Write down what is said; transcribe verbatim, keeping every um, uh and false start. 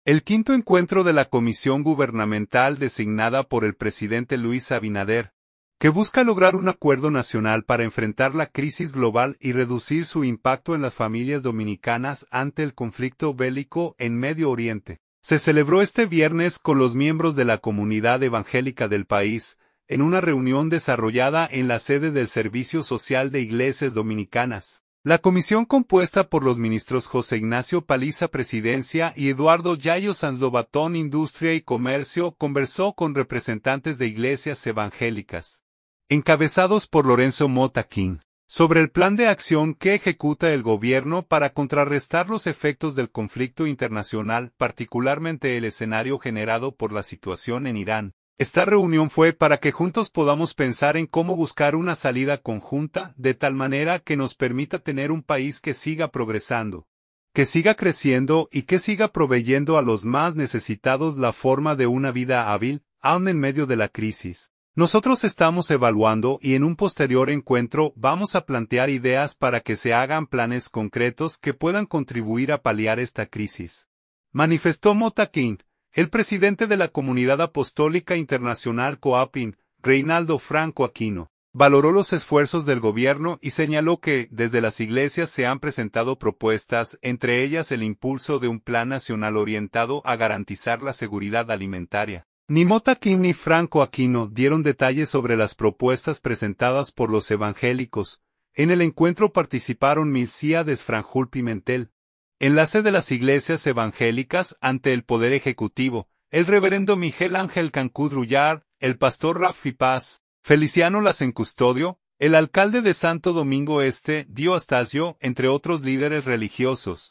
El quinto encuentro de la Comisión Gubernamental designada por el presidente Luis Abinader, que busca lograr un acuerdo nacional para enfrentar la crisis global y reducir su impacto en las familias dominicanas ante el conflicto bélico en Medio Oriente, se celebró este viernes con los miembros de la comunidad evangélica del país, en una reunión desarrollada en la sede del Servicio Social de Iglesias Dominicanas. La comisión, compuesta por los ministros José Ignacio Paliza, Presidencia, y Eduardo Yayo Sandovatón, Industria y Comercio, conversó con representantes de iglesias evangélicas, encabezados por Lorenzo Mota King, sobre el plan de acción que ejecuta el gobierno para contrarrestar los efectos del conflicto internacional, particularmente el escenario generado por la situación en Irán. Esta reunión fue para que juntos podamos pensar en cómo buscar una salida conjunta, de tal manera que nos permita tener un país que siga progresando, que siga creciendo y que siga proveyendo a los más necesitados la forma de una vida hábil, aun en medio de la crisis. Nosotros estamos evaluando y en un posterior encuentro vamos a plantear ideas para que se hagan planes concretos que puedan contribuir a paliar esta crisis, manifestó Mota King. El presidente de la Comunidad Apostólica Internacional COAPIN, Reinaldo Franco Aquino, valoró los esfuerzos del gobierno y señaló que, desde las iglesias se han presentado propuestas, entre ellas el impulso de un plan nacional orientado a garantizar la seguridad alimentaria. Ni Mota King ni Franco Aquino dieron detalles sobre las propuestas presentadas por los evangélicos. En el encuentro participaron Milcíades Franjul Pimentel, enlace de las iglesias evangélicas ante el Poder Ejecutivo, el reverendo Miguel Ángel Cancún Drullar, el pastor Rafi Paz, Feliciano Lassen Custodio, el alcalde de Santo Domingo Este, Dio Astacio, entre otros líderes religiosos.